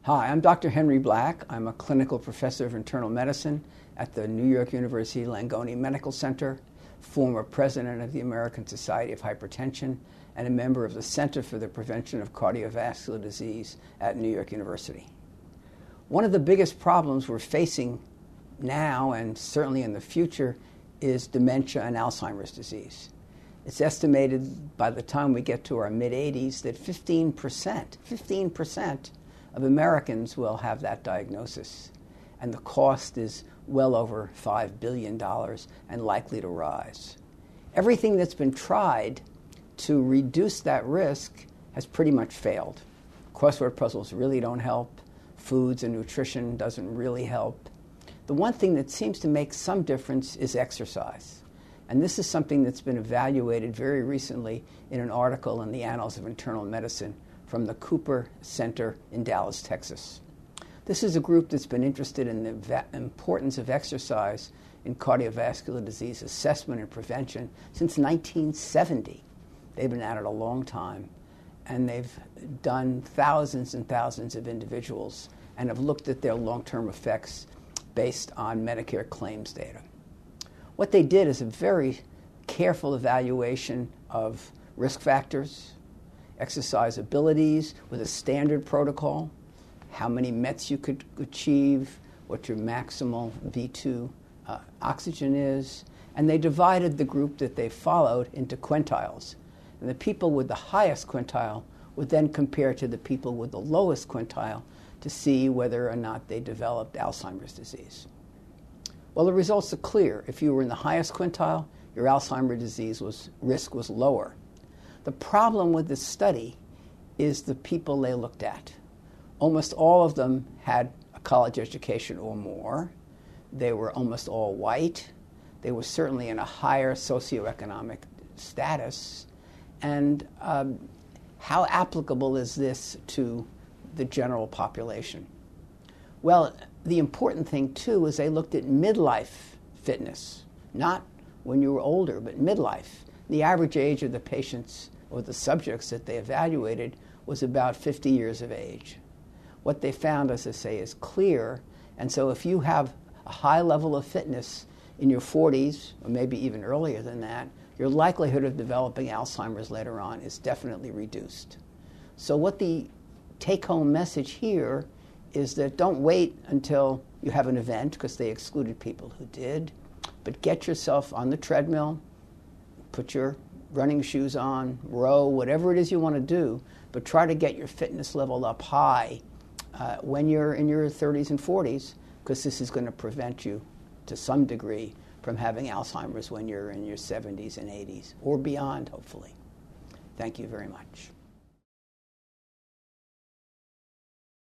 Hi, I'm Dr. Henry Black. I'm a clinical professor of internal medicine at the New York University Langone Medical Center, former president of the American Society of Hypertension, and a member of the Center for the Prevention of Cardiovascular Disease at New York University. One of the biggest problems we're facing now and certainly in the future is dementia and Alzheimer's disease. It's estimated by the time we get to our mid-80s that 15% of Americans will have that diagnosis, and the cost is well over $5 billion and likely to rise. Everything that's been tried to reduce that risk has pretty much failed. Crossword puzzles really don't help. Foods and nutrition doesn't really help. The one thing that seems to make some difference is exercise. And this is something that's been evaluated very recently in an article in the Annals of Internal Medicine from the Cooper Center in Dallas, Texas. This is a group that's been interested in the importance of exercise in cardiovascular disease assessment and prevention since 1970. They've been at it a long time, and they've done thousands and thousands of individuals and have looked at their long-term effects based on Medicare claims data. What they did is a very careful evaluation of risk factors, exercise abilities with a standard protocol, how many METs you could achieve, what your maximal V2 oxygen is, and they divided the group that they followed into quintiles. And the people with the highest quintile would then compare to the people with the lowest quintile to see whether or not they developed Alzheimer's disease. Well, the results are clear. If you were in the highest quintile, your Alzheimer's disease risk was lower. The problem with this study is the people they looked at. Almost all of them had a college education or more. They were almost all white. They were certainly in a higher socioeconomic status. And how applicable is this to the general population? Well, the important thing, too, is they looked at midlife fitness, not when you were older, but midlife. The average age of the patients or the subjects that they evaluated was about 50 years of age. What they found, as I say, is clear. And so if you have a high level of fitness in your 40s, or maybe even earlier than that, your likelihood of developing Alzheimer's later on is definitely reduced. So what the take-home message here is that don't wait until you have an event, because they excluded people who did, but get yourself on the treadmill, put your running shoes on, row, whatever it is you want to do, but try to get your fitness level up high when you're in your 30s and 40s, because this is going to prevent you to some degree from having Alzheimer's when you're in your 70s and 80s, or beyond, hopefully. Thank you very much.